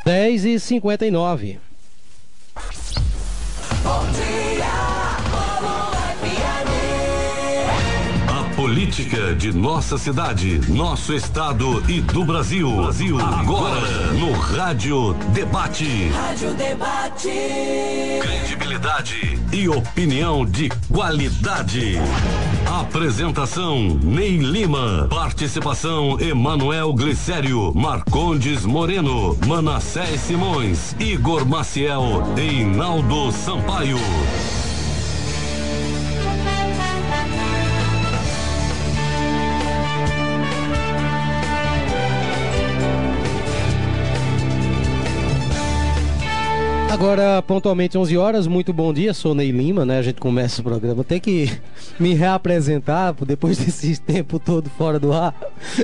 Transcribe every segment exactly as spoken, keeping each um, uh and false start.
dez e cinquenta e nove. Bom dia, Módulo F M. A política de nossa cidade, nosso estado e do Brasil. Brasil. Agora no Rádio Debate. Rádio Debate. Credibilidade e opinião de qualidade. Apresentação Ney Lima. Participação Emanuel Glicério, Marcondes Moreno, Manassés Simões, Igor Maciel e Hinaldo Sampaio. Agora, pontualmente onze horas, muito bom dia, sou Ney Lima, né? A gente começa o programa, tem que me reapresentar depois desse tempo todo fora do ar.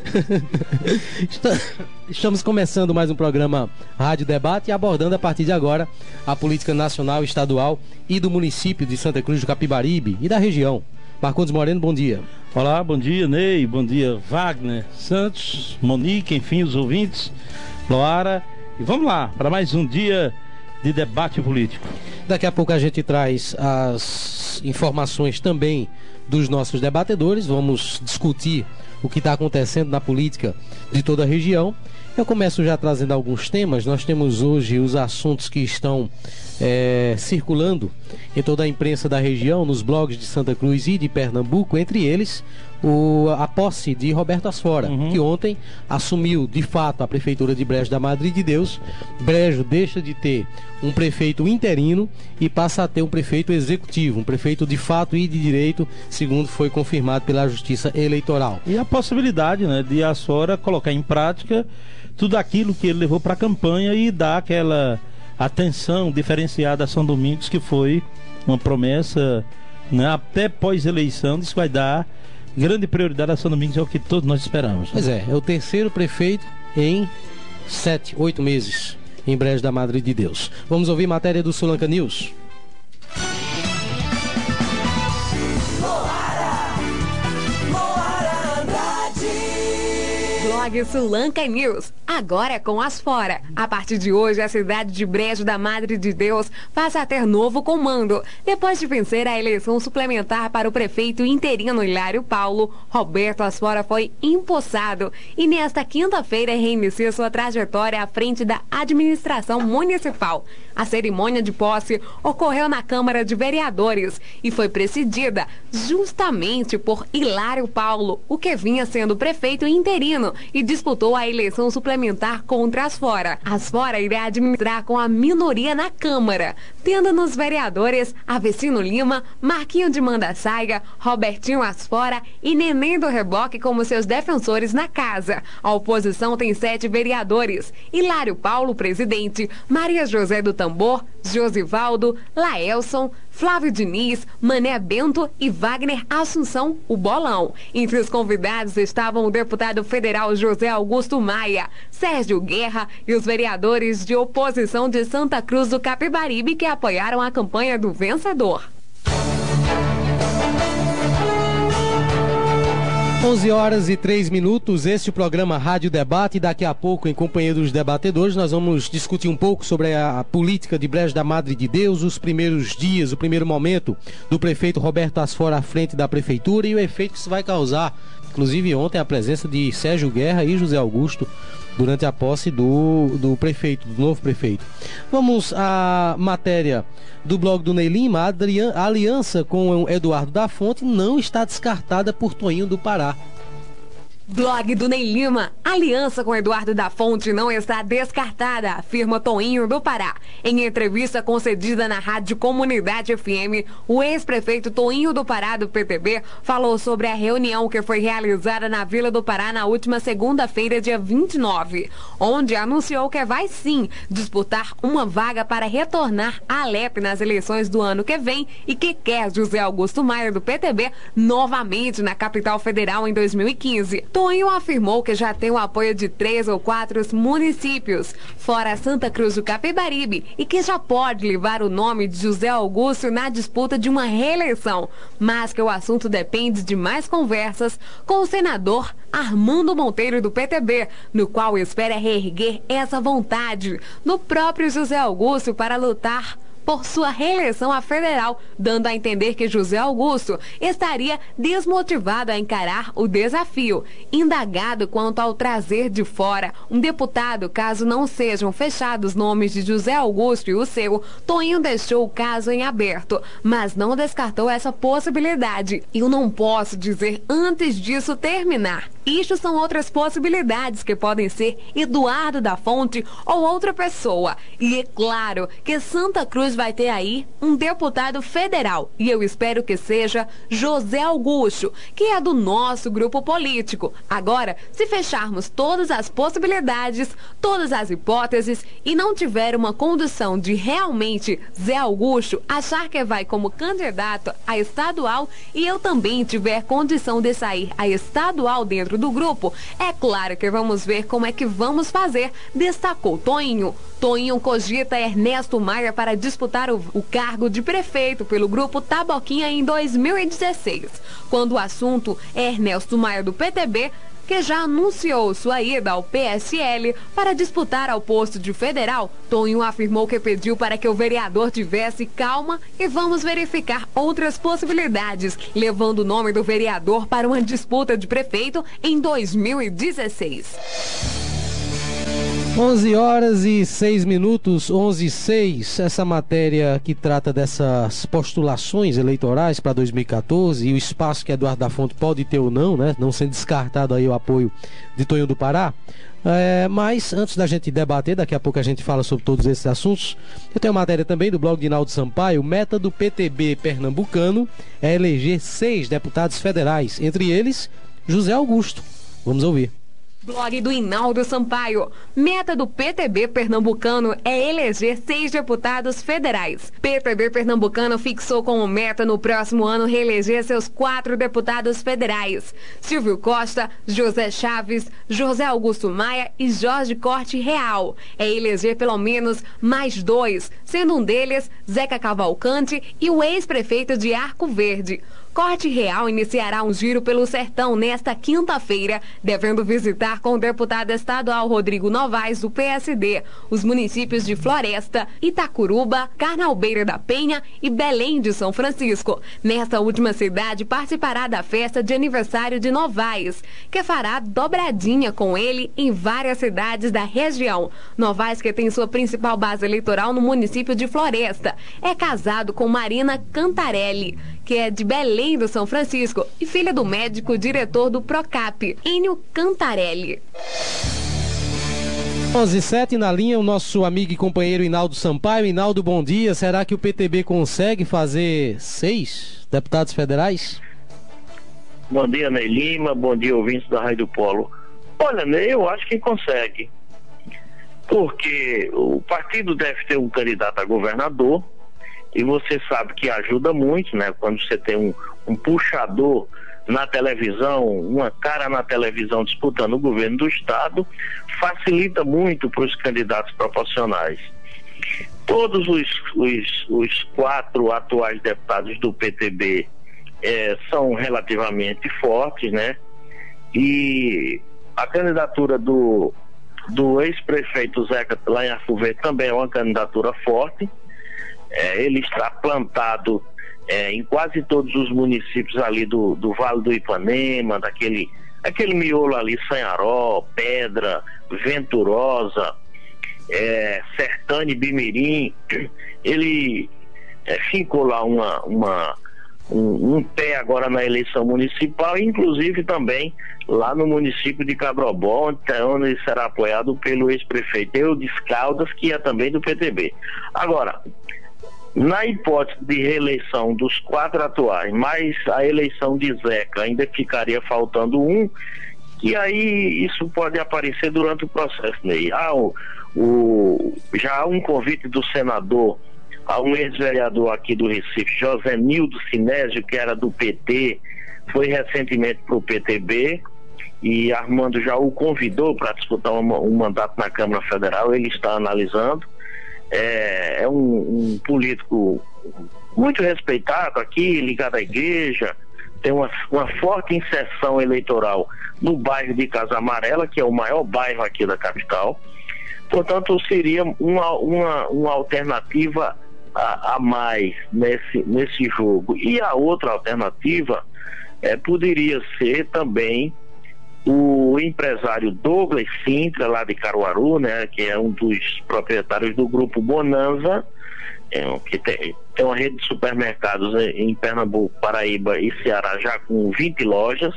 Estamos começando mais um programa Rádio Debate e abordando a partir de agora a política nacional, estadual e do município de Santa Cruz do Capibaribe e da região. Marcondes Moreno, bom dia. Olá, bom dia, Ney, bom dia, Wagner Santos, Monique, enfim, os ouvintes, Loara, e vamos lá para mais um dia de debate político. Daqui a pouco a gente traz as informações também dos nossos debatedores. Vamos discutir o que está acontecendo na política de toda a região. Eu começo já trazendo alguns temas. Nós temos hoje os assuntos que estão é, circulando em toda a imprensa da região, nos blogs de Santa Cruz e de Pernambuco, entre eles o, a posse de Roberto Asfora, uhum. que ontem assumiu de fato a prefeitura de Brejo da Madre de Deus. Brejo deixa de ter um prefeito interino e passa a ter um prefeito executivo, um prefeito de fato e de direito, segundo foi confirmado pela Justiça Eleitoral. E a possibilidade, né, de Asfora colocar em prática tudo aquilo que ele levou para a campanha e dar aquela atenção diferenciada a São Domingos, que foi uma promessa, né, até pós-eleição, disso vai dar grande prioridade a São Domingos, é o que todos nós esperamos. Né? Pois é, é o terceiro prefeito em sete, oito meses em Brejo da Madre de Deus. Vamos ouvir matéria do Sulanca News. Blog Sulanca News, agora com Asfora. A partir de hoje, a cidade de Brejo da Madre de Deus passa a ter novo comando. Depois de vencer a eleição suplementar para o prefeito interino Hilário Paulo, Roberto Asfora foi empossado e nesta quinta-feira reinicia sua trajetória à frente da administração municipal. A cerimônia de posse ocorreu na Câmara de Vereadores e foi presidida justamente por Hilário Paulo, o que vinha sendo prefeito interino e disputou a eleição suplementar contra Asfora. Asfora irá administrar com a minoria na Câmara, tendo nos vereadores Avecino Lima, Marquinho de Mandaçaia, Robertinho Asfora e Neném do Reboque como seus defensores na casa. A oposição tem sete vereadores: Hilário Paulo, presidente, Maria José do Tambor, Josivaldo, Laelson, Flávio Diniz, Mané Bento e Wagner Assunção, o Bolão. Entre os convidados estavam o deputado federal José Augusto Maia, Sérgio Guerra e os vereadores de oposição de Santa Cruz do Capibaribe que apoiaram a campanha do vencedor. onze horas e três minutos, este é o programa Rádio Debate. Daqui a pouco, em companhia dos debatedores, nós vamos discutir um pouco sobre a, a política de Brejo da Madre de Deus, os primeiros dias, o primeiro momento do prefeito Roberto Asfora à frente da prefeitura e o efeito que isso vai causar. Inclusive ontem a presença de Sérgio Guerra e José Augusto durante a posse do, do prefeito, do novo prefeito. Vamos à matéria do blog do Ney Lima. A aliança com Eduardo da Fonte não está descartada por Toinho do Pará. Blog do Ney Lima. Aliança com Eduardo da Fonte não está descartada, afirma Toinho do Pará. Em entrevista concedida na Rádio Comunidade F M, o ex-prefeito Toinho do Pará do P T B falou sobre a reunião que foi realizada na Vila do Pará na última segunda-feira, dia vinte e nove, onde anunciou que vai sim disputar uma vaga para retornar à Alep nas eleições do ano que vem e que quer José Augusto Maia do P T B novamente na capital federal em dois mil e quinze. Tonho afirmou que já tem o apoio de três ou quatro municípios, fora Santa Cruz do Capibaribe, e que já pode levar o nome de José Augusto na disputa de uma reeleição, mas que o assunto depende de mais conversas com o senador Armando Monteiro do P T B, no qual espera reerguer essa vontade no próprio José Augusto para lutar por sua reeleição à federal, dando a entender que José Augusto estaria desmotivado a encarar o desafio. Indagado quanto ao trazer de fora um deputado caso não sejam fechados nomes de José Augusto e o seu, Tonho deixou o caso em aberto, mas não descartou essa possibilidade. Eu não posso dizer antes disso terminar. Isto são outras possibilidades que podem ser Eduardo da Fonte ou outra pessoa. E é claro que Santa Cruz vai ter aí um deputado federal. E eu espero que seja José Augusto, que é do nosso grupo político. Agora, se fecharmos todas as possibilidades, todas as hipóteses e não tiver uma condução de realmente Zé Augusto achar que vai como candidato a estadual e eu também tiver condição de sair a estadual dentro do grupo, é claro que vamos ver como é que vamos fazer, destacou Tonho. Tonho cogita Ernesto Maia para disputar o, o cargo de prefeito pelo grupo Taboquinha em dois mil e dezesseis, quando o assunto é Ernesto Maia do P T B, que já anunciou sua ida ao P S L para disputar ao posto de federal. Tonho afirmou que pediu para que o vereador tivesse calma e vamos verificar outras possibilidades, levando o nome do vereador para uma disputa de prefeito em dois mil e dezesseis. onze horas e seis minutos, onze e seis, essa matéria que trata dessas postulações eleitorais para dois mil e quatorze e o espaço que Eduardo da Fonte pode ter ou não, né? Não sendo descartado aí o apoio de Tonho do Pará. É, mas antes da gente debater, daqui a pouco a gente fala sobre todos esses assuntos. Eu tenho uma matéria também do blog de Inaldo Sampaio. Meta do P T B pernambucano é eleger seis deputados federais, entre eles José Augusto. Vamos ouvir. Blog do Inaldo Sampaio. Meta do P T B pernambucano é eleger seis deputados federais. P T B pernambucano fixou como meta no próximo ano reeleger seus quatro deputados federais: Silvio Costa, José Chaves, José Augusto Maia e Jorge Corte Real. É eleger pelo menos mais dois, sendo um deles Zeca Cavalcante e o ex-prefeito de Arco Verde. Corte Real iniciará um giro pelo sertão nesta quinta-feira, devendo visitar com o deputado estadual Rodrigo Novaes, do P S D, os municípios de Floresta, Itacuruba, Carnalbeira da Penha e Belém de São Francisco. Nesta última cidade, participará da festa de aniversário de Novaes, que fará dobradinha com ele em várias cidades da região. Novaes, que tem sua principal base eleitoral no município de Floresta, é casado com Marina Cantarelli, que é de Belém do São Francisco e filha do médico diretor do Procap, Enio Cantarelli. onze e sete, na linha o nosso amigo e companheiro Inaldo Sampaio. Inaldo, bom dia. Será que o P T B consegue fazer seis deputados federais? Bom dia, Ney Lima. Bom dia, ouvintes da Rádio Polo. Olha, Ney, eu acho que consegue. Porque o partido deve ter um candidato a governador. E você sabe que ajuda muito, né? Quando você tem um, um puxador na televisão, uma cara na televisão disputando o governo do estado, facilita muito para os candidatos proporcionais. Todos os, os, os quatro atuais deputados do P T B eh, são relativamente fortes, né? E a candidatura do, do ex-prefeito Zeca lá em Arco Verde também é uma candidatura forte. É, ele está plantado é, em quase todos os municípios ali do, do Vale do Ipanema, daquele aquele miolo ali, Sanharó, Pedra, Venturosa, é, Sertânia e Bimirim. Ele é, ficou lá uma, uma, um, um pé agora na eleição municipal, inclusive também lá no município de Cabrobó, onde ele será apoiado pelo ex-prefeito Eudes Caldas, que é também do P T B. Agora, na hipótese de reeleição dos quatro atuais, mais a eleição de Zeca, ainda ficaria faltando um, e aí isso pode aparecer durante o processo, Ney. Ah, o, o, já há um convite do senador a um ex-vereador aqui do Recife, José Nildo Sinésio, que era do P T, foi recentemente para o P T B, e Armando já o convidou para disputar um, um mandato na Câmara Federal. Ele está analisando. É, é um, um político muito respeitado aqui, ligado à igreja, tem uma, uma forte inserção eleitoral no bairro de Casa Amarela, que é o maior bairro aqui da capital. Portanto, seria uma, uma, uma alternativa a, a mais nesse, nesse jogo. E a outra alternativa é, poderia ser também o empresário Douglas Sintra, lá de Caruaru, né, que é um dos proprietários do grupo Bonanza, é, que tem, tem uma rede de supermercados em Pernambuco, Paraíba e Ceará, já com vinte lojas,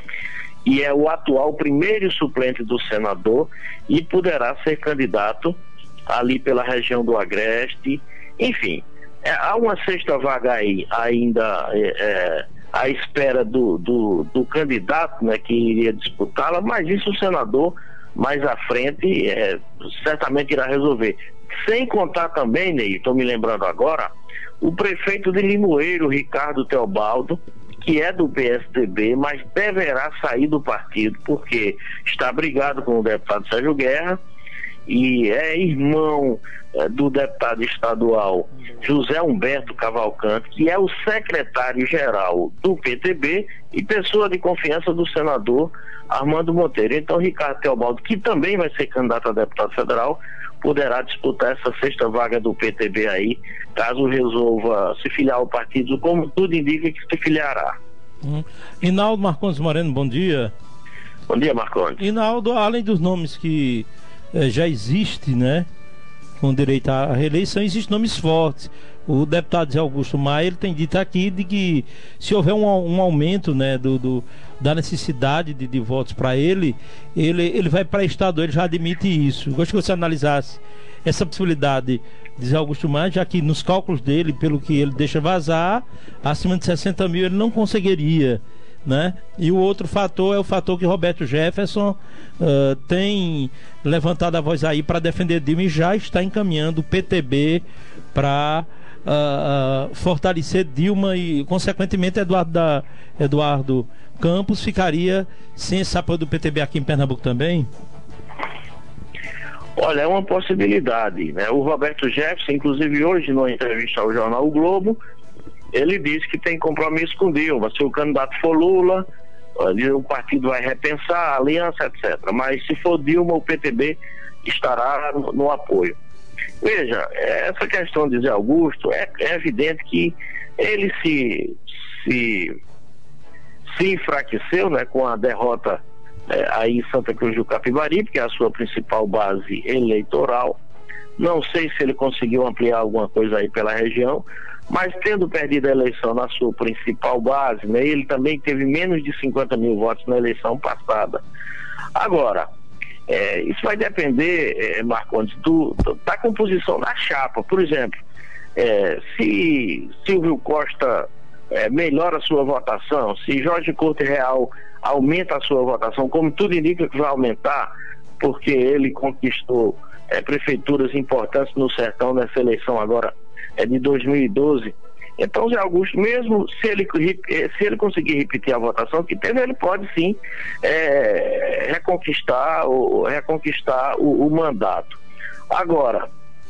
e é o atual primeiro suplente do senador e poderá ser candidato ali pela região do Agreste. Enfim, é, há uma sexta vaga aí ainda é, é, à espera do, do, do candidato, né, que iria disputá-la, mas isso o senador mais à frente é, certamente irá resolver. Sem contar também, Ney, estou me lembrando agora, o prefeito de Limoeiro, Ricardo Teobaldo, que é do P S D B, mas deverá sair do partido porque está brigado com o deputado Sérgio Guerra e é irmão é, do deputado estadual José Humberto Cavalcante, que é o secretário-geral do P T B e pessoa de confiança do senador Armando Monteiro. Então, Ricardo Teobaldo, que também vai ser candidato a deputado federal, poderá disputar essa sexta vaga do P T B aí, caso resolva se filiar ao partido, como tudo indica que se filiará. Hum. Inaldo Marcondes Moreno, bom dia. Bom dia, Marcondes. Inaldo, além dos nomes que eh, já existem, né, com direito à reeleição, existem nomes fortes. O deputado Zé Augusto Maia, ele tem dito aqui de que se houver um, um aumento, né, do, do, da necessidade de, de votos para ele, ele, ele vai para estado, ele já admite isso. Eu gostaria que você analisasse essa possibilidade de Zé Augusto Maia, já que nos cálculos dele, pelo que ele deixa vazar, acima de sessenta mil ele não conseguiria, né? E o outro fator é o fator que Roberto Jefferson uh, tem levantado a voz aí para defender Dilma e já está encaminhando o P T B para Uh, uh, fortalecer Dilma e, consequentemente, Eduardo, da, Eduardo Campos ficaria sem esse apoio do P T B aqui em Pernambuco também? Olha, é uma possibilidade, né? O Roberto Jefferson, inclusive hoje, numa entrevista ao jornal O Globo, ele disse que tem compromisso com Dilma. Se o candidato for Lula, o partido vai repensar a aliança, etcétera. Mas se for Dilma, o P T B estará no, no apoio. Veja, essa questão de Zé Augusto, é, é evidente que ele se, se, se enfraqueceu, né, com a derrota é, aí em Santa Cruz do Capibaribe, que é a sua principal base eleitoral. Não sei se ele conseguiu ampliar alguma coisa aí pela região, mas tendo perdido a eleição na sua principal base, né, ele também teve menos de cinquenta mil votos na eleição passada. Agora, É, isso vai depender, é, Marcondes, do, do, da composição da chapa. Por exemplo, é, se Silvio Costa é, melhora a sua votação, se Jorge Couto Real aumenta a sua votação, como tudo indica que vai aumentar, porque ele conquistou é, prefeituras importantes no sertão nessa eleição agora é, de dois mil e doze. Então, Zé Augusto, mesmo se ele, se ele conseguir repetir a votação que teve, ele pode sim é, reconquistar, o, reconquistar o, o mandato. Agora,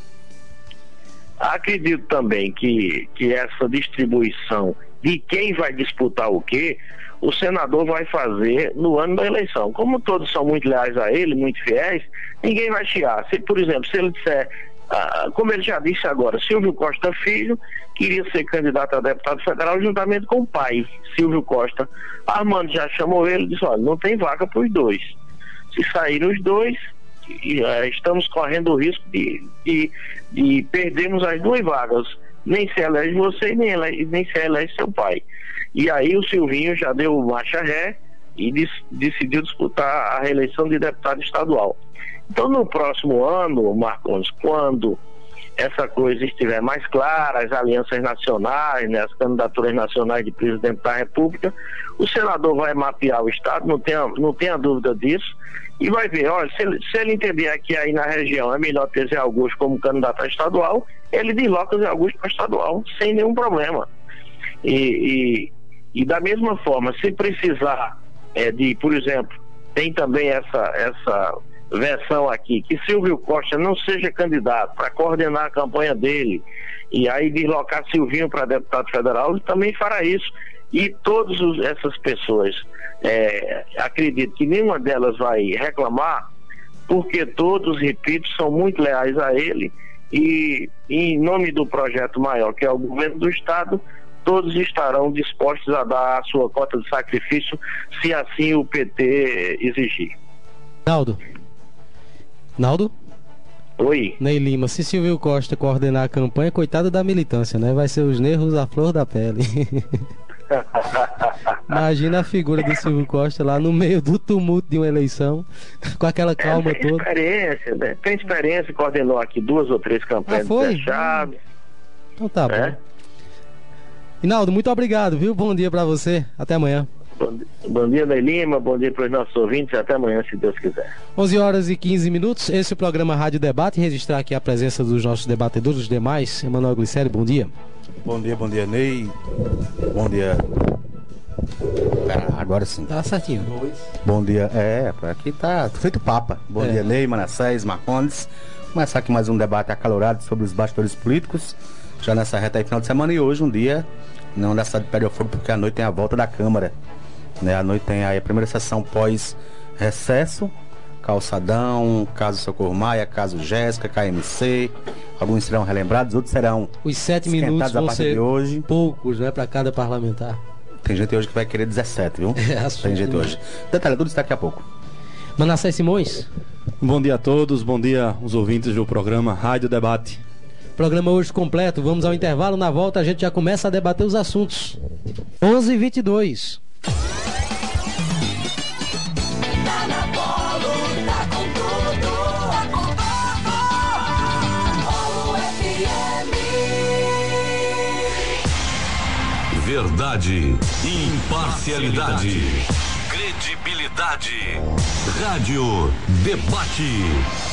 acredito também que, que essa distribuição de quem vai disputar o quê, o senador vai fazer no ano da eleição. Como todos são muito leais a ele, muito fiéis, ninguém vai chiar. Se, por exemplo, se ele disser, ah, como ele já disse agora, Silvio Costa Filho queria ser candidato a deputado federal juntamente com o pai, Silvio Costa. Armando já chamou ele e disse, olha, não tem vaga para os dois. Se saírem os dois, e, uh, estamos correndo o risco de, de, de perdermos as duas vagas. Nem se elege você, nem, ele, nem se elege seu pai. E aí o Silvinho já deu marcha ré e dis, decidiu disputar a reeleição de deputado estadual. Então, no próximo ano, Marcondes, quando essa coisa estiver mais clara, as alianças nacionais, né, as candidaturas nacionais de presidente da República, o senador vai mapear o Estado, não tenha, não tenha dúvida disso, e vai ver, olha, se ele, se ele entender que aí na região é melhor ter Zé Augusto como candidato a estadual, ele desloca Zé Augusto para estadual, sem nenhum problema. E, e, e da mesma forma, se precisar é, de, por exemplo, tem também essa, essa versão aqui, que Silvio Costa não seja candidato para coordenar a campanha dele e aí deslocar Silvinho para deputado federal, ele também fará isso. E todas essas pessoas, é, acredito que nenhuma delas vai reclamar, porque todos, repito, são muito leais a ele e em nome do projeto maior, que é o governo do Estado, todos estarão dispostos a dar a sua cota de sacrifício, se assim o P T exigir. Naldo. Naldo? Oi. Ney Lima, se Silvio Costa coordenar a campanha, coitado da militância, né? Vai ser os nervos à flor da pele. Imagina a figura do Silvio Costa lá no meio do tumulto de uma eleição, com aquela calma é, tem toda. Experiência, né? Tem experiência, coordenou aqui duas ou três campanhas ah, de Chaves. Então tá é? bom. Hinaldo, muito obrigado, viu? Bom dia pra você. Até amanhã. Bom, bom dia, Ney Lima. Bom dia para os nossos ouvintes. Até amanhã, se Deus quiser. onze horas e quinze minutos. Esse é o programa Rádio Debate. Registrar aqui a presença dos nossos debatedores, os demais. Emanuel Glicério, bom dia. Bom dia, bom dia, Ney. Bom dia. Pera, agora sim. Tá certinho. Bom dia. É, aqui tá feito papa. Bom É. dia, Ney, Manassés, Marcondes. Começar aqui mais um debate acalorado sobre os bastidores políticos. Já nessa reta aí final de semana e hoje um dia não dessa de pé fogo, porque à noite tem a volta da Câmara, né? À noite tem aí a primeira sessão pós recesso, Calçadão, caso Socorro Maia, caso Jéssica, K M C. Alguns serão relembrados, outros serão Os sete esquentados minutos a vão partir ser de hoje. poucos, né? Pra cada parlamentar. Tem gente hoje que vai querer dezessete, viu? É, assunto tem gente demais. hoje. Detalhe, tudo isso daqui a pouco. Manassés Simões. Bom dia a todos, bom dia os ouvintes do programa Rádio Debate. Programa hoje completo. Vamos ao intervalo. Na volta a gente já começa a debater os assuntos. onze e vinte e dois. Tá na Polo, tá com tudo. Tá com tudo. Polo F M. Verdade, imparcialidade, credibilidade. Rádio Debate.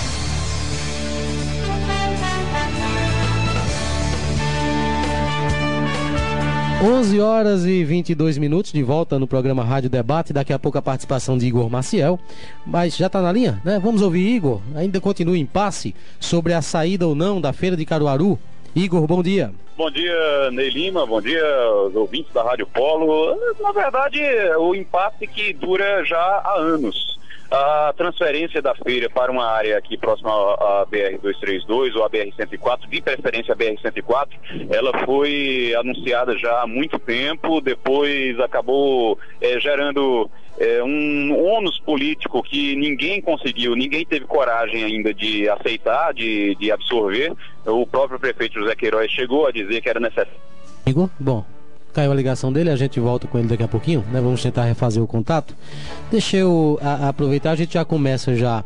onze horas e vinte e dois minutos, de volta no programa Rádio Debate. Daqui a pouco a participação de Igor Maciel. Mas já está na linha, né? Vamos ouvir Igor. Ainda continua em impasse sobre a saída ou não da Feira de Caruaru. Igor, bom dia. Bom dia, Ney Lima, bom dia aos ouvintes da Rádio Polo. Na verdade, o impasse que dura já há anos. A transferência da feira para uma área aqui próxima à B R duzentos e trinta e dois ou à B R cento e quatro, de preferência a B R cento e quatro, ela foi anunciada já há muito tempo, depois acabou é, gerando é, um ônus político que ninguém conseguiu, ninguém teve coragem ainda de aceitar, de, de absorver. O próprio prefeito José Queiroz chegou a dizer que era necessário. Igor, bom, caiu a ligação dele, a gente volta com ele daqui a pouquinho, né? Vamos tentar refazer o contato. Deixa eu a, a aproveitar, a gente já começa já.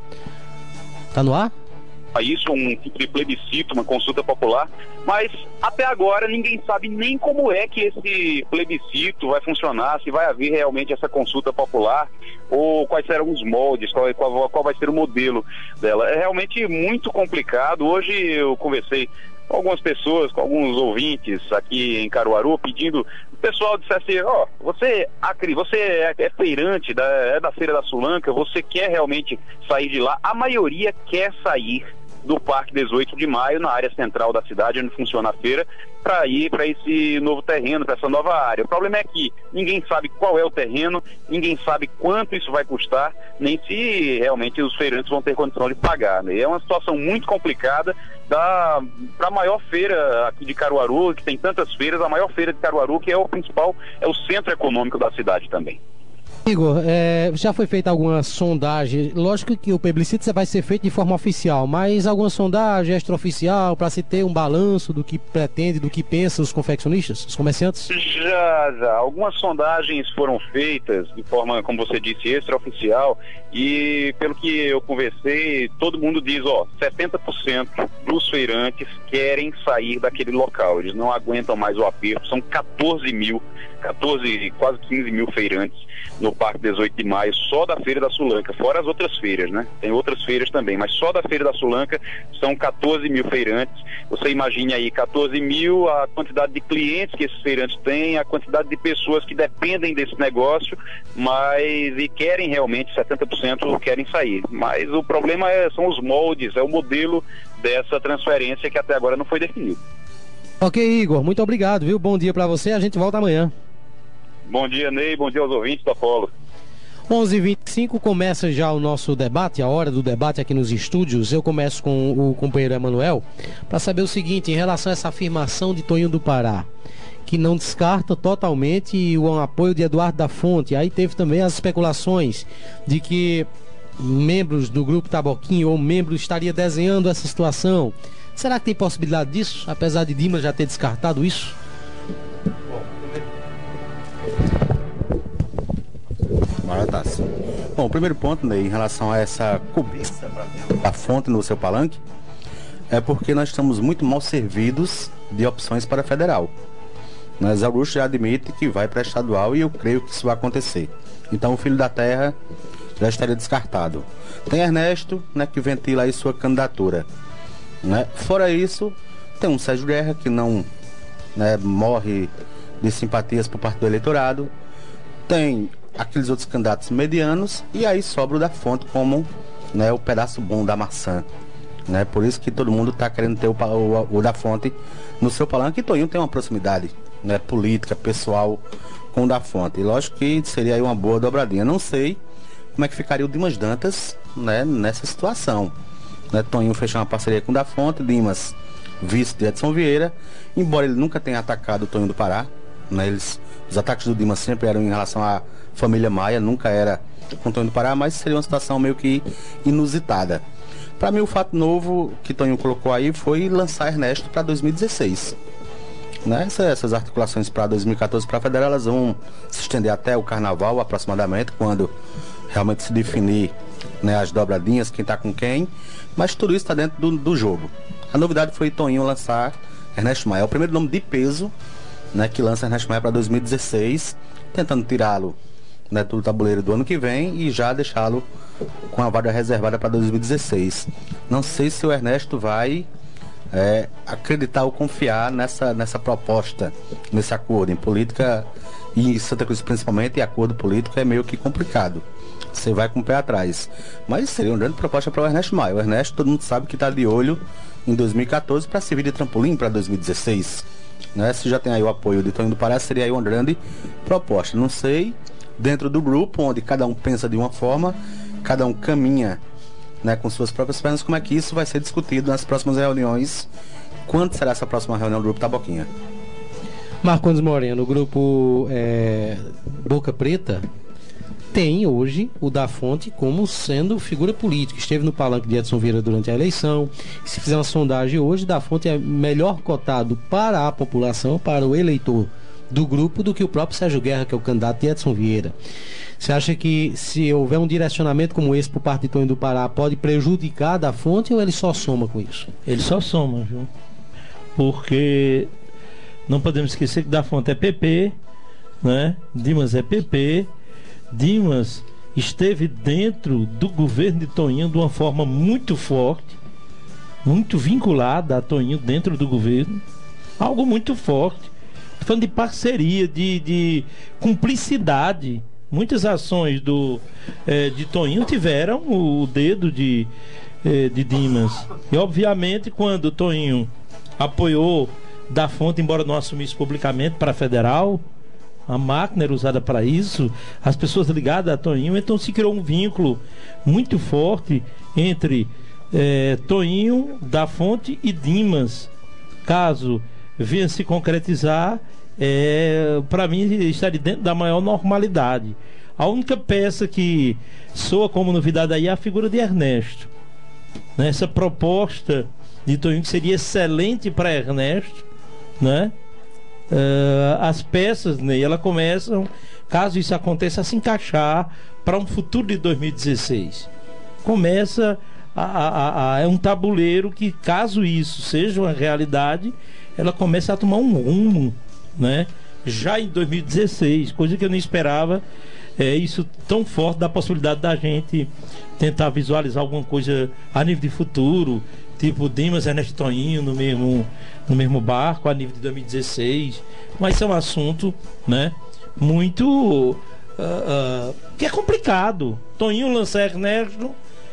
Tá no ar? Isso, um tipo de plebiscito, uma consulta popular, mas até agora ninguém sabe nem como é que esse plebiscito vai funcionar, se vai haver realmente essa consulta popular, ou quais serão os moldes, qual, qual, qual vai ser o modelo dela. É realmente muito complicado. Hoje eu conversei com algumas pessoas, com alguns ouvintes aqui em Caruaru, pedindo, o pessoal dissesse, ó, oh, você, você é, é feirante, da, é da Feira da Sulanca, você quer realmente sair de lá? A maioria quer sair do Parque dezoito de maio, na área central da cidade, onde funciona a feira, para ir para esse novo terreno, para essa nova área. O problema é que ninguém sabe qual é o terreno, ninguém sabe quanto isso vai custar, nem se realmente os feirantes vão ter condição de pagar, né? É uma situação muito complicada para a maior feira aqui de Caruaru, que tem tantas feiras, a maior feira de Caruaru, que é o principal, é o centro econômico da cidade também. Igor, é, já foi feita alguma sondagem? Lógico que o plebiscito vai ser feito de forma oficial, mas alguma sondagem extraoficial para se ter um balanço do que pretende, do que pensam os confeccionistas, os comerciantes? Já, já. Algumas sondagens foram feitas de forma, como você disse, extraoficial, e pelo que eu conversei, todo mundo diz, ó, setenta por cento dos feirantes querem sair daquele local, eles não aguentam mais o aperto. São quatorze mil, quatorze, quase quinze mil feirantes no no Parque dezoito de maio, só da Feira da Sulanca, fora as outras feiras, né? Tem outras feiras também, mas só da Feira da Sulanca são catorze mil feirantes. Você imagine aí, catorze mil, a quantidade de clientes que esses feirantes têm, a quantidade de pessoas que dependem desse negócio, mas e querem realmente, setenta por cento querem sair. Mas o problema é, são os moldes, é o modelo dessa transferência que até agora não foi definido. Ok, Igor, muito obrigado, viu? Bom dia pra você, a gente volta amanhã. Bom dia, Ney, bom dia aos ouvintes do Apolo. onze e vinte e cinco começa já o nosso debate, a hora do debate aqui nos estúdios. Eu começo com o companheiro Emanuel para saber o seguinte, em relação a essa afirmação de Toninho do Pará, que não descarta totalmente o apoio de Eduardo da Fonte. Aí teve também as especulações de que membros do grupo Taboquinho ou membros estaria desenhando essa situação. Será que tem possibilidade disso, apesar de Dimas já ter descartado isso? Bom, o primeiro ponto, Ney, em relação a essa cobiça da Fonte no seu palanque, é porque nós estamos muito mal servidos de opções para federal. Mas Augusto já admite que vai para estadual e eu creio que isso vai acontecer. Então o Filho da Terra já estaria descartado. Tem Ernesto, né, que ventila aí sua candidatura. Né? Fora isso, tem um Sérgio Guerra que não, né, morre de simpatias por parte do eleitorado. Tem aqueles outros candidatos medianos e aí sobra o da Fonte como, né, o pedaço bom da maçã, né? Por isso que todo mundo está querendo ter o, o, o da Fonte no seu palanque. E Toninho tem uma proximidade, né, política, pessoal com o da Fonte, e lógico que seria aí uma boa dobradinha. Não sei como é que ficaria o Dimas Dantas, né, nessa situação, né? Toninho fechou uma parceria com o da Fonte, Dimas vice de Edson Vieira, embora ele nunca tenha atacado o Toninho do Pará, né? Eles, os ataques do Dimas sempre eram em relação à família Maia, nunca era com o Toninho do Pará, mas seria uma situação meio que inusitada. Para mim, o fato novo que Toninho colocou aí foi lançar Ernesto para dois mil e dezesseis. Né? Essas, essas articulações para dois mil e quatorze para federal, elas vão se estender até o carnaval aproximadamente, quando realmente se definir, né, as dobradinhas, quem está com quem, mas tudo isso está dentro do, do jogo. A novidade foi Toninho lançar Ernesto Maia, é o primeiro nome de peso, né, que lança Ernesto Maia para dois mil e dezesseis, tentando tirá-lo, né, do tabuleiro do ano que vem e já deixá-lo com a vaga reservada para dois mil e dezesseis. Não sei se o Ernesto vai é, acreditar ou confiar nessa, nessa proposta, nesse acordo. Em política, e em Santa Cruz principalmente, acordo político é meio que complicado. Você vai com o pé atrás. Mas seria uma grande proposta para o Ernesto Maia. O Ernesto, todo mundo sabe que está de olho em dois mil e quatorze para servir de trampolim para dois mil e dezesseis. Né? Se já tem aí o apoio de Toninho do Pará, seria aí uma grande proposta. Não sei, dentro do grupo, onde cada um pensa de uma forma, cada um caminha, né, com suas próprias pernas, como é que isso vai ser discutido nas próximas reuniões. Quando será essa próxima reunião do Grupo Taboquinha? Marcondes Moreno, o grupo é, Boca Preta tem hoje o da Fonte como sendo figura política. Esteve no palanque de Edson Vieira durante a eleição. Se fizer uma sondagem hoje, da Fonte é melhor cotado para a população, para o eleitor do grupo, do que o próprio Sérgio Guerra, que é o candidato de Edson Vieira. Você acha que se houver um direcionamento como esse por parte de Toninho do Pará, pode prejudicar da Fonte ou ele só soma com isso? Ele só soma, viu? Porque não podemos esquecer que da Fonte é P P, né? Dimas é P P. Dimas esteve dentro do governo de Toninho de uma forma muito forte, muito vinculada a Toninho dentro do governo, algo muito forte, falando de parceria, de, de cumplicidade. Muitas ações do, eh, de Toninho tiveram o dedo de, eh, de Dimas, e obviamente quando Toninho apoiou da Fonte, embora não assumisse publicamente, para a federal, a máquina era usada para isso, as pessoas ligadas a Toninho, então se criou um vínculo muito forte entre eh, Toninho, da Fonte e Dimas. Caso venha se concretizar, é, para mim estaria dentro da maior normalidade. A única peça que soa como novidade aí é a figura de Ernesto, né? Essa proposta de Toninho que seria excelente para Ernesto, né? Uh, as peças, né, elas começam, caso isso aconteça, a se encaixar para um futuro de dois mil e dezesseis. Começa a, a, a, é um tabuleiro que, caso isso seja uma realidade, ela começa a tomar um rumo, né, já em dois mil e dezesseis, coisa que eu não esperava é, isso tão forte da possibilidade da gente tentar visualizar alguma coisa a nível de futuro, tipo Dimas e Ernesto Toinho no mesmo, no mesmo barco a nível de dois mil e dezesseis. Mas isso é um assunto, né, muito uh, uh, que é complicado. Toinho lançar Ernesto, uh,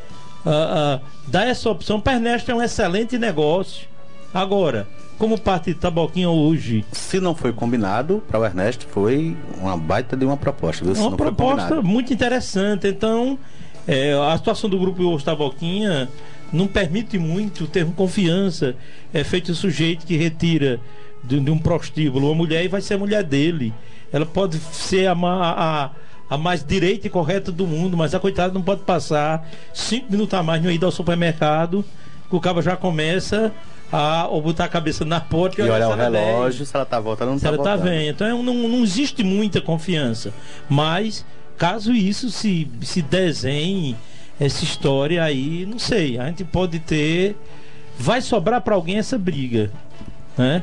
uh, dá essa opção para Ernesto, é um excelente negócio. Agora, como o partido Taboquinha hoje, se não foi combinado para o Ernesto, foi uma baita de uma proposta, viu? Se uma não proposta muito interessante. Então, é, a situação do grupo hoje Taboquinha não permite muito o termo confiança. É feito o sujeito que retira de, de um prostíbulo uma mulher e vai ser a mulher dele. Ela pode ser a, a, a mais direita e correta do mundo, mas a coitada não pode passar cinco minutos a mais no ida ao supermercado, que o cabo já começa a ou botar a cabeça na porta e, e olhar o relógio, vem. se ela tá voltando, não se tá ela voltando. tá vendo. Então não, não existe muita confiança. Mas caso isso se, se desenhe essa história aí, não sei, a gente pode ter, vai sobrar para alguém essa briga, né?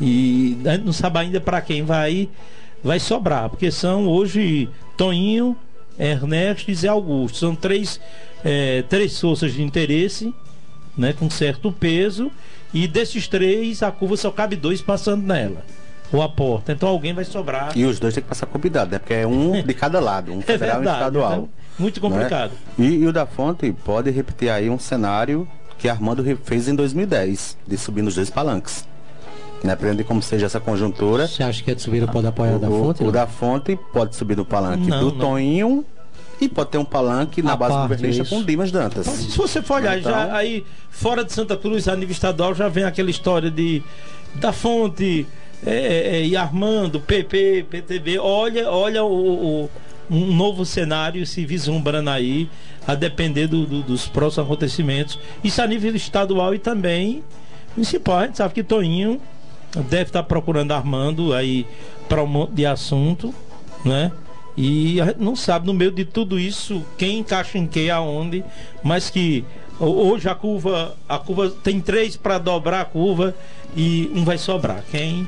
E a gente não sabe ainda para quem vai vai sobrar, porque são hoje Toinho, Ernesto e Zé Augusto, são três é, três forças de interesse, né, com certo peso, e desses três a curva só cabe dois passando nela, ou a porta, então alguém vai sobrar. E os dois tem que passar cuidado, né? Porque é um de cada lado, um federal é verdade, e um estadual. Então, muito complicado. Né? E, e o da Fonte pode repetir aí um cenário que Armando fez em dois mil e dez, de subir nos dois palanques. Né? Aprende como seja essa conjuntura. Você acha que é de subir pode apoiar o da Fonte? O, não? da Fonte pode subir no palanque Não, do não. Toinho e pode ter um palanque na A base parte, governista isso. com Dimas Dantas. Se você for olhar, Então- já, aí fora de Santa Cruz, a nível estadual, já vem aquela história de da Fonte é, é, e Armando, P P, P T B. Olha, olha o, o- um novo cenário se vislumbrando aí, a depender do- do- dos próximos acontecimentos. Isso a nível estadual e também municipal. A gente sabe que Toinho deve estar procurando Armando aí para um monte de assunto, né? E a gente não sabe no meio de tudo isso quem encaixa em que, aonde, mas que ho- hoje a curva, a curva tem três para dobrar a curva e um vai sobrar. Quem?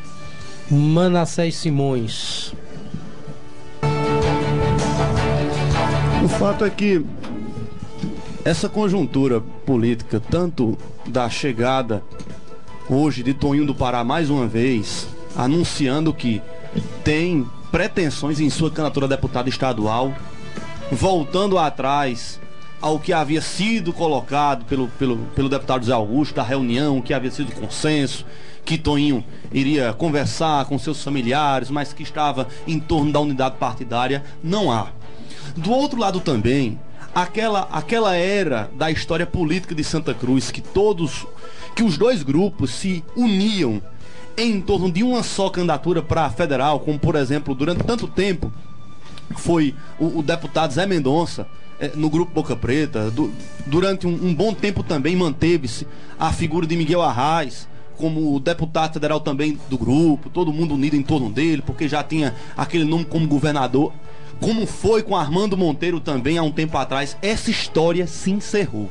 Manassés Simões. O fato é que essa conjuntura política, tanto da chegada hoje de Toinho do Pará mais uma vez, anunciando que tem pretensões em sua candidatura a deputado estadual, voltando atrás ao que havia sido colocado pelo, pelo, pelo deputado Zé Augusto, da reunião, que havia sido consenso, que Toinho iria conversar com seus familiares, mas que estava em torno da unidade partidária, não há. Do outro lado também, aquela, aquela era da história política de Santa Cruz, que todos, que os dois grupos se uniam em torno de uma só candidatura para federal, como por exemplo, durante tanto tempo foi o, o deputado Zé Mendonça eh, no grupo Boca Preta. Du, durante um, um bom tempo também manteve-se a figura de Miguel Arraes como deputado federal também do grupo, todo mundo unido em torno dele, porque já tinha aquele nome como governador. Como foi com Armando Monteiro também há um tempo atrás, essa história se encerrou.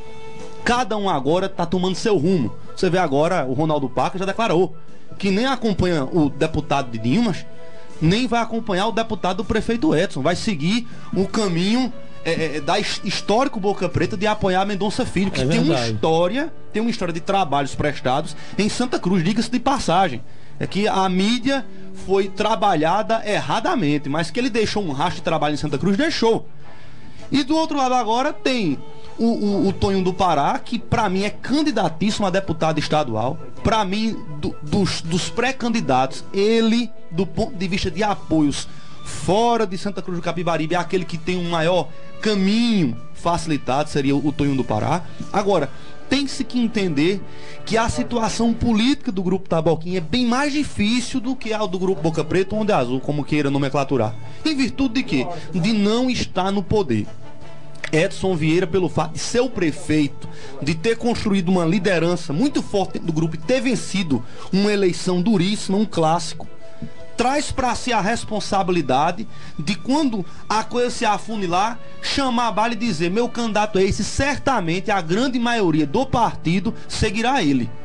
Cada um agora está tomando seu rumo. Você vê agora, o Ronaldo Paca já declarou que nem acompanha o deputado de Dimas, nem vai acompanhar o deputado do prefeito Edson. Vai seguir o caminho é, é, da his- histórico Boca Preta de apoiar Mendonça Filho, que É tem uma verdade. história, tem uma história de trabalhos prestados em Santa Cruz, diga-se de passagem. É que a mídia foi trabalhada erradamente, mas que ele deixou um rastro de trabalho em Santa Cruz, deixou. E do outro lado agora tem o, o, o Toinho do Pará, que pra mim é candidatíssimo a deputado estadual. Pra mim, do- dos, dos pré-candidatos, ele, do ponto de vista de apoios fora de Santa Cruz do Capibaribe, é aquele que tem um maior caminho facilitado, seria o, o Toinho do Pará. Agora, tem-se que entender que a situação política do Grupo Taboquinha é bem mais difícil do que a do Grupo Boca Preta ou Onda Azul, como queira nomenclaturar. Em virtude de quê? De não estar no poder. Edson Vieira, pelo fato de ser o prefeito, de ter construído uma liderança muito forte do grupo e ter vencido uma eleição duríssima, um clássico, traz para si a responsabilidade de, quando a coisa se afunilar, chamar a bala e dizer: meu candidato é esse, certamente a grande maioria do partido seguirá ele.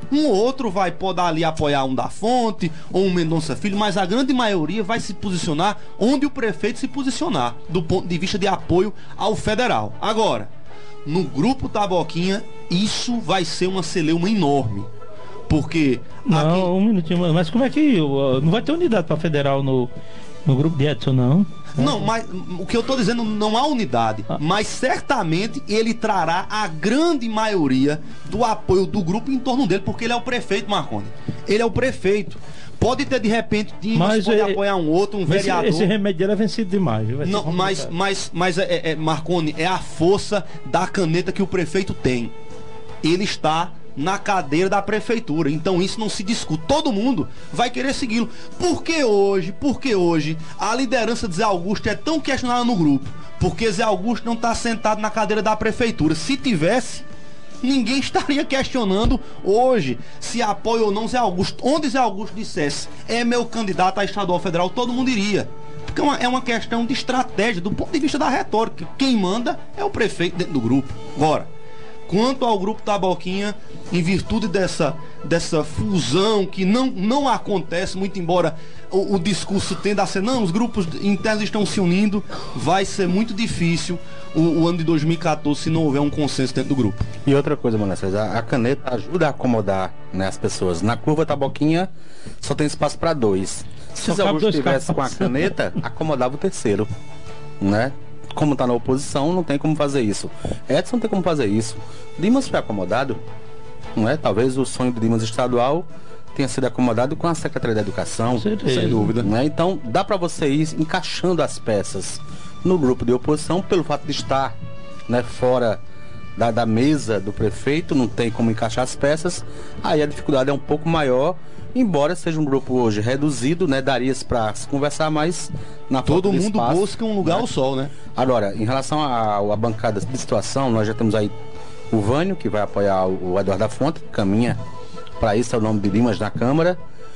Um ou outro vai poder ali apoiar um da Fonte ou um Mendonça Filho, mas a grande maioria vai se posicionar onde o prefeito se posicionar, do ponto de vista de apoio ao federal. Agora, no grupo Taboquinha, isso vai ser uma celeuma enorme. Porque... Não, aqui... um minutinho, mas como é que... Uh, não vai ter unidade para federal no, no grupo de Edson, não? Não, mas o que eu tô dizendo, não há unidade, ah. mas certamente ele trará a grande maioria do apoio do grupo em torno dele, porque ele é o prefeito, Marconi. Ele é o prefeito. Pode ter de repente Dimas, pode é, apoiar um outro, um vereador. Esse, esse remédio dele é vencido demais. Vai não, mas, mas, mas é, é, Marconi, é a força da caneta que o prefeito tem. Ele está na cadeira da prefeitura, então isso não se discute, todo mundo vai querer segui-lo. Por que hoje, porque hoje a liderança de Zé Augusto é tão questionada no grupo? Porque Zé Augusto não está sentado na cadeira da prefeitura. Se tivesse, ninguém estaria questionando hoje se apoia ou não Zé Augusto. Onde Zé Augusto dissesse, é meu candidato a estadual federal, todo mundo iria. Porque é uma, é uma questão de estratégia, do ponto de vista da retórica. Quem manda é o prefeito dentro do grupo. Agora, quanto ao grupo Taboquinha, em virtude dessa, dessa fusão que não, não acontece, muito embora o, o discurso tenda a ser, não, os grupos internos estão se unindo, vai ser muito difícil o, o ano de dois mil e catorze se não houver um consenso dentro do grupo. E outra coisa, Manassés, a, a caneta ajuda a acomodar, né, as pessoas. Na curva Taboquinha só tem espaço para dois. Se Zé Augusto estivesse com a caneta, acomodava o terceiro, né? Como está na oposição, não tem como fazer isso. Edson não tem como fazer isso. Dimas foi acomodado, não é? Talvez o sonho do Dimas estadual tenha sido acomodado com a Secretaria da Educação, sem dúvida, né? Então dá para você ir encaixando as peças no grupo de oposição, pelo fato de estar, né, fora da, da mesa do prefeito, não tem como encaixar as peças. Aí a dificuldade é um pouco maior. Embora seja um grupo hoje reduzido, né, daria para se conversar mais na todo mundo espaço, busca um lugar, né, ao sol, né? Agora, em relação à bancada de situação, nós já temos aí o Vânio, que vai apoiar o, o Eduardo da Fonte, que caminha para isso, é o nome de Dimas na Câmara.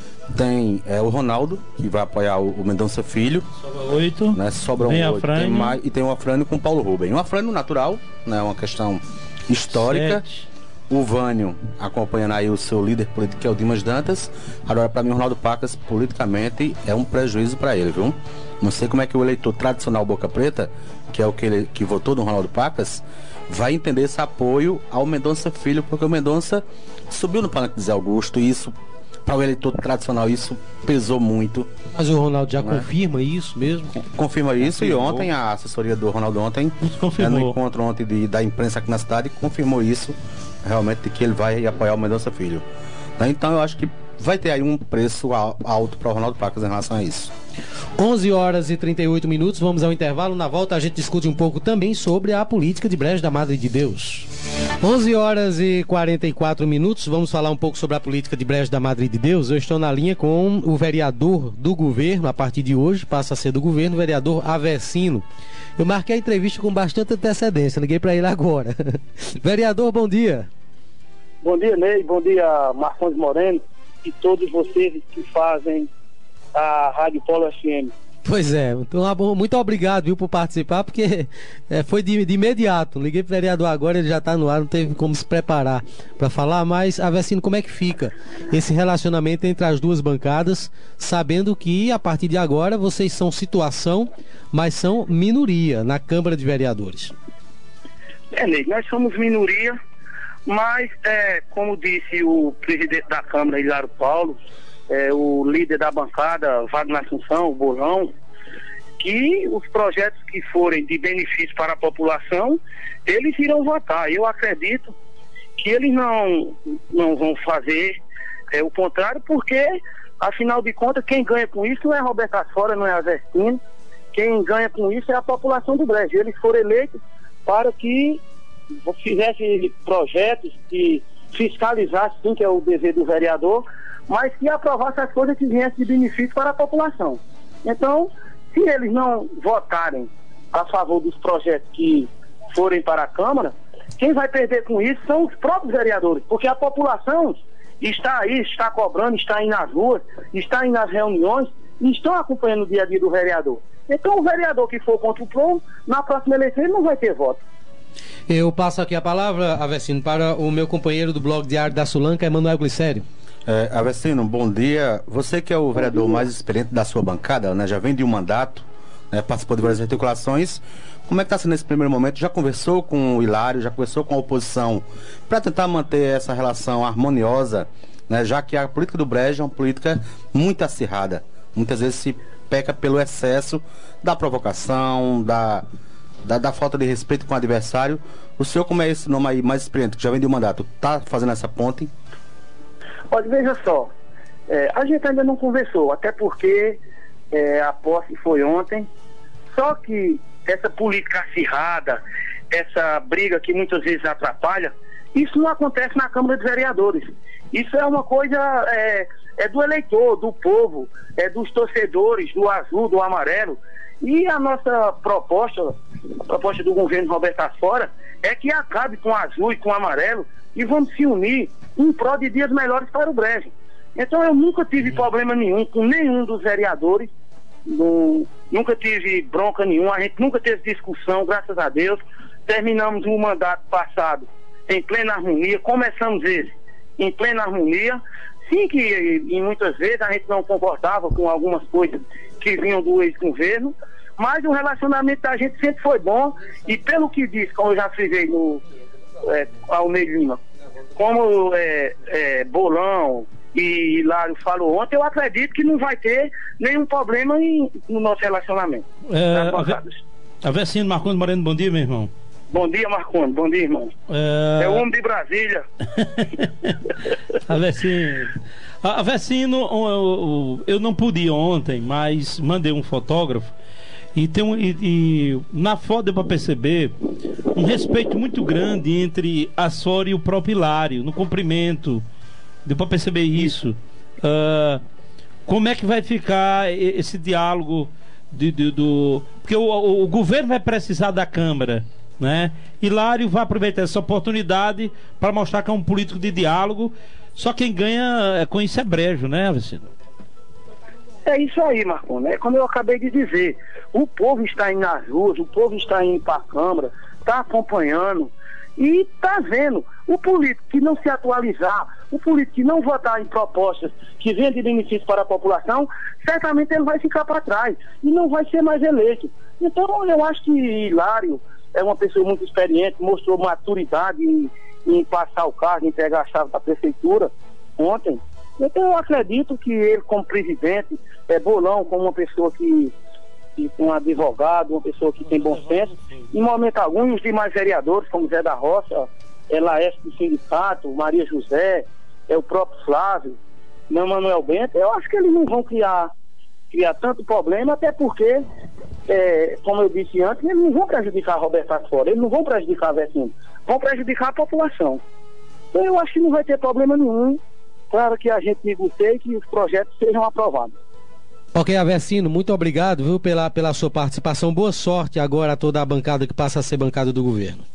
Tem é, o Ronaldo, que vai apoiar o, o Mendonça Filho. Sobra oito. Né, sobra um oito. Tem mais, e tem o Afrânio com o Paulo Rubem. O Afrânio natural, né, uma questão histórica. Sete. O Vânio acompanhando aí o seu líder político, que é o Dimas Dantas. Agora, para mim, o Ronaldo Pacas, politicamente, é um prejuízo para ele, viu? Não sei como é que o eleitor tradicional Boca Preta, que é o que, ele, que votou no Ronaldo Pacas, vai entender esse apoio ao Mendonça Filho, porque o Mendonça subiu no palanque de Zé Augusto, e isso, para o eleitor tradicional, isso pesou muito. Mas o Ronaldo já, né, confirma isso mesmo? Confirma isso. Confirmou. E ontem a assessoria do Ronaldo ontem, é, no encontro ontem de, da imprensa aqui na cidade, confirmou isso, realmente, de que ele vai apoiar o Mendonça Filho. Então eu acho que vai ter aí um preço alto para o Ronaldo Pacas em relação a isso. onze horas e trinta e oito minutos, vamos ao intervalo. Na volta a gente discute um pouco também sobre a política de Brejo da Madre de Deus. onze horas e quarenta e quatro minutos, vamos falar um pouco sobre a política de Brejo da Madre de Deus. Eu estou na linha com o vereador do governo, a partir de hoje passa a ser do governo, o vereador Avecino. Eu marquei a entrevista com bastante antecedência, liguei para ele agora. Vereador, bom dia. Bom dia, Ney, bom dia, Marcos Moreno e todos vocês que fazem a Rádio Polo F M. Pois é, então, muito obrigado, viu, por participar, porque é, foi de, de imediato. Liguei pro vereador agora, ele já está no ar, não teve como se preparar para falar, mas, Avecino, como é que fica esse relacionamento entre as duas bancadas, sabendo que a partir de agora vocês são situação, mas são minoria na Câmara de Vereadores? É, Ney, nós somos minoria, mas, é, como disse o presidente da Câmara, Hilário Paulo, É, o líder da bancada, Wagner Assunção, o Bolão, que os projetos que forem de benefício para a população, eles irão votar. Eu acredito que eles não, não vão fazer é, o contrário, porque, afinal de contas, quem ganha com isso não é Roberto Asfora, não é Avecino, quem ganha com isso é a população do Brejo. Eles foram eleitos para que fizesse projetos que fiscalizasse, sim, que é o dever do vereador, mas que aprovasse as coisas que viessem de benefício para a população. Então, se eles não votarem a favor dos projetos que forem para a Câmara, quem vai perder com isso são os próprios vereadores, porque a população está aí, está cobrando, está aí nas ruas, está aí nas reuniões e estão acompanhando o dia a dia do vereador. Então, o vereador que for contra o povo, na próxima eleição ele não vai ter voto. Eu passo aqui a palavra, Avecino, para o meu companheiro do blog Diário da Sulanca, Emanuel Glicério. É, Avecino, bom dia. Você que é o vereador mais experiente da sua bancada, né, já vem de um mandato, né, participou de várias articulações. Como é que está sendo nesse primeiro momento? Já conversou com o Hilário, já conversou com a oposição para tentar manter essa relação harmoniosa, né, já que a política do Brejo é uma política muito acirrada. Muitas vezes se peca pelo excesso da provocação, da, da, da falta de respeito com o adversário. O senhor, como é esse nome aí mais experiente, que já vem de um mandato, está fazendo essa ponte? Olha, veja só, é, a gente ainda não conversou, até porque é, a posse foi ontem, só que essa política acirrada, essa briga que muitas vezes atrapalha, isso não acontece na Câmara de Vereadores. Isso é uma coisa, é, é do eleitor, do povo, é dos torcedores, do azul, do amarelo. E a nossa proposta, a proposta do governo Roberto Asfora, é que acabe com o azul e com o amarelo e vamos se unir em prol de dias melhores para o Brejo. Então eu nunca tive problema nenhum com nenhum dos vereadores, no, nunca tive bronca nenhuma, a gente nunca teve discussão, graças a Deus. Terminamos o mandato passado em plena harmonia, começamos esse em plena harmonia. Sim, que e muitas vezes a gente não concordava com algumas coisas que vinham do ex-governo, mas o relacionamento da gente sempre foi bom, e pelo que disse, como eu já frisei no é, Alnei Lima, como é, é, Bolão e Hilário falou ontem, eu acredito que não vai ter nenhum problema em, no nosso relacionamento. É, Avecino Marcondes Moreno, bom dia, meu irmão. Bom dia, Marcondes, bom dia, irmão. É, é o homem de Brasília. Avecino, Avecino, eu, eu não pude ontem, mas mandei um fotógrafo e, tem um, e, e na foto deu para perceber um respeito muito grande entre a Sora e o próprio Hilário, no cumprimento. Deu para perceber isso. Uh, como é que vai ficar esse diálogo de, de, do... Porque o, o, o governo vai precisar da Câmara, né? Hilário vai aproveitar essa oportunidade para mostrar que é um político de diálogo. Só quem ganha com isso é Brejo, né, Avecino? É isso aí, Marconi. É como eu acabei de dizer. O povo está indo nas ruas, o povo está indo para a Câmara, está acompanhando e está vendo. O político que não se atualizar, o político que não votar em propostas que venham de benefício para a população, certamente ele vai ficar para trás e não vai ser mais eleito. Então eu acho que Hilário é uma pessoa muito experiente, mostrou maturidade em, em passar o cargo, em pegar a chave da prefeitura ontem. Então eu acredito que ele, como presidente, é Bolão, como uma pessoa que, que um advogado, uma pessoa que tem bom senso, em momento algum, e os demais vereadores, como Zé da Roça, é Laércio do Sindicato, Maria José, é o próprio Flávio, não Manuel Bento, eu acho que eles não vão criar, criar tanto problema, até porque, é, como eu disse antes, eles não vão prejudicar a Roberto Asfora, eles não vão prejudicar a Vecino, vão prejudicar a população. Então eu acho que não vai ter problema nenhum. Claro que a gente negocia e que os projetos sejam aprovados. Ok, Avecino, muito obrigado, viu, pela, pela sua participação. Boa sorte agora a toda a bancada que passa a ser bancada do governo.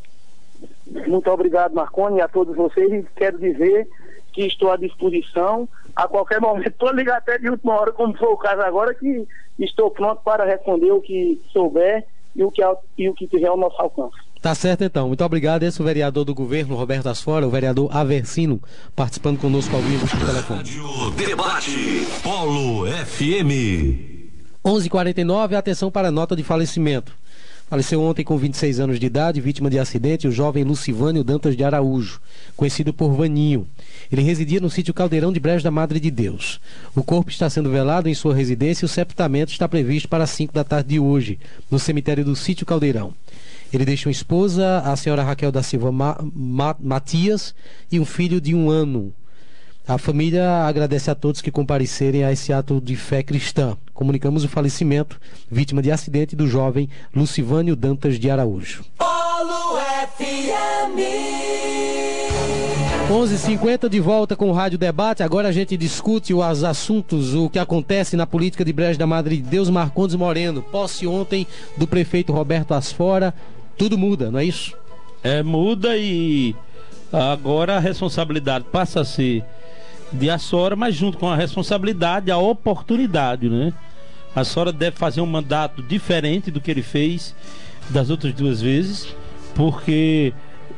Muito obrigado, Marconi, e a todos vocês. E quero dizer que estou à disposição a qualquer momento. Pode ligar até de última hora, como foi o caso agora, que estou pronto para responder o que souber e o que, e o que tiver ao nosso alcance. Tá certo, então. Muito obrigado. Esse é o vereador do governo, Roberto Asfora, o vereador Avecino, participando conosco ao vivo no telefone. Rádio Debate Polo F M. onze e quarenta e nove, atenção para a nota de falecimento. Faleceu ontem com vinte e seis anos de idade, vítima de acidente, o jovem Lucivânio Dantas de Araújo, conhecido por Vaninho. Ele residia no sítio Caldeirão de Brejo da Madre de Deus. O corpo está sendo velado em sua residência e o sepultamento está previsto para as cinco da tarde de hoje, no cemitério do sítio Caldeirão. Ele deixou esposa, a senhora Raquel da Silva Ma Ma Matias, e um filho de um ano. A família agradece a todos que comparecerem a esse ato de fé cristã. Comunicamos o falecimento, vítima de acidente, do jovem Lucivânio Dantas de Araújo. Polo F M. onze e cinquenta, de volta com o Rádio Debate. Agora a gente discute os assuntos, o que acontece na política de Brejo da Madre de Deus. Marcondes Moreno, posse ontem do prefeito Roberto Asfora. Tudo muda, não é isso? É, muda, e agora a responsabilidade passa a ser de Asfora, mas junto com a responsabilidade, a oportunidade, né? A Asfora deve fazer um mandato diferente do que ele fez das outras duas vezes, porque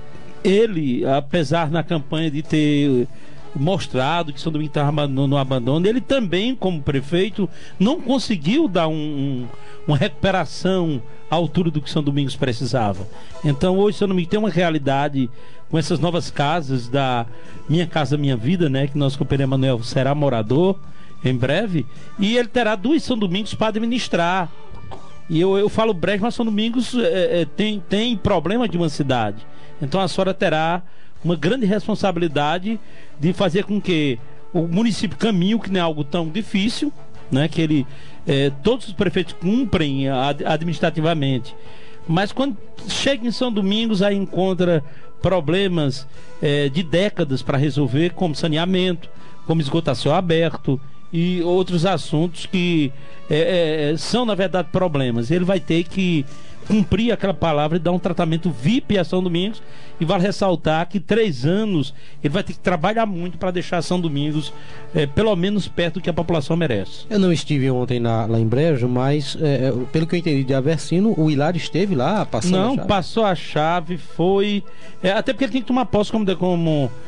ele, apesar na campanha de ter mostrado que São Domingos estava no, no abandono, ele também, como prefeito, não conseguiu dar um, um, uma recuperação à altura do que São Domingos precisava. Então hoje São Domingos tem uma realidade com essas novas casas da Minha Casa Minha Vida, né, que nosso companheiro Emanuel será morador em breve, e ele terá duas São Domingos para administrar. E eu, eu falo Brejo, mas São Domingos é, é, tem, tem problema de uma cidade. Então a senhora terá uma grande responsabilidade de fazer com que o município caminhe, que não é algo tão difícil, né, que ele, é, todos os prefeitos cumprem ad, administrativamente. Mas quando chega em São Domingos, aí encontra problemas é, de décadas para resolver, como saneamento, como esgoto a céu aberto e outros assuntos que é, é, são, na verdade, problemas. Ele vai ter que cumprir aquela palavra e dar um tratamento V I P a São Domingos, e vale ressaltar que três anos ele vai ter que trabalhar muito para deixar São Domingos é, pelo menos perto do que a população merece. Eu não estive ontem na, lá em Brejo, mas é, pelo que eu entendi de Aversino, o Hilário esteve lá passando não, a chave. Passou a chave, foi é, até porque ele tem que tomar posse como, como uh,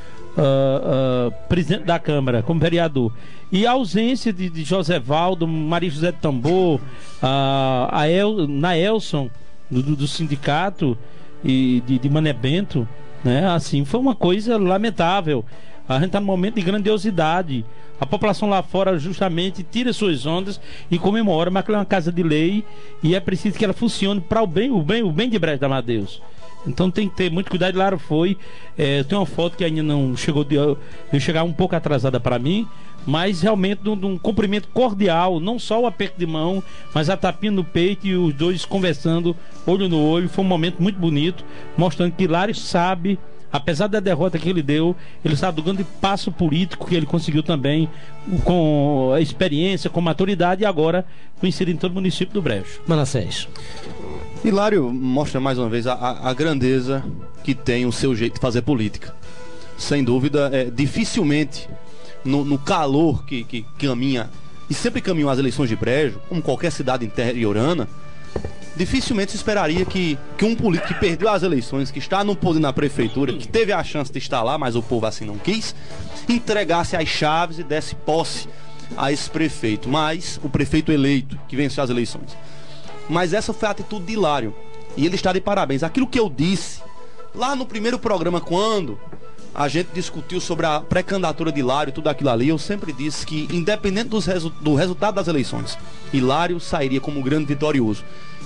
uh, presidente da Câmara, como vereador. E a ausência de, de José Valdo, Maria José de Tambor, uh, a El, Naelson do, do, do sindicato e de, de Mané Bento, né? Assim, foi uma coisa lamentável. A gente está num momento de grandiosidade. A população lá fora justamente tira suas ondas e comemora, mas ela é uma casa de lei e é preciso que ela funcione para o bem, o bem, o bem de Brejo da Amadeus. Então tem que ter muito cuidado. Claro, foi. É, tem uma foto que ainda não chegou, de, de chegar um pouco atrasada para mim, mas realmente de um, de um cumprimento cordial, não só o aperto de mão, mas a tapinha no peito e os dois conversando olho no olho. Foi um momento muito bonito, mostrando que Hilário sabe, apesar da derrota que ele deu, ele sabe do grande passo político que ele conseguiu também, com a experiência, com maturidade, e agora conhecido em todo o município do Brejo. Manassés. Hilário mostra mais uma vez a, a, a grandeza que tem o seu jeito de fazer política. Sem dúvida, é, dificilmente no, no calor que, que caminha, e sempre caminhou as eleições de Brejo, como qualquer cidade interiorana, dificilmente se esperaria que, que um político que perdeu as eleições, que está no poder na prefeitura, que teve a chance de estar lá, mas o povo assim não quis, entregasse as chaves e desse posse a esse prefeito, mas o prefeito eleito que venceu as eleições. Mas essa foi a atitude de Hilário, e ele está de parabéns. Aquilo que eu disse lá no primeiro programa, quando a gente discutiu sobre a pré-candidatura de Hilário e tudo aquilo ali, eu sempre disse que, independente dos resu do resultado das eleições, Hilário sairia como grande vitorioso.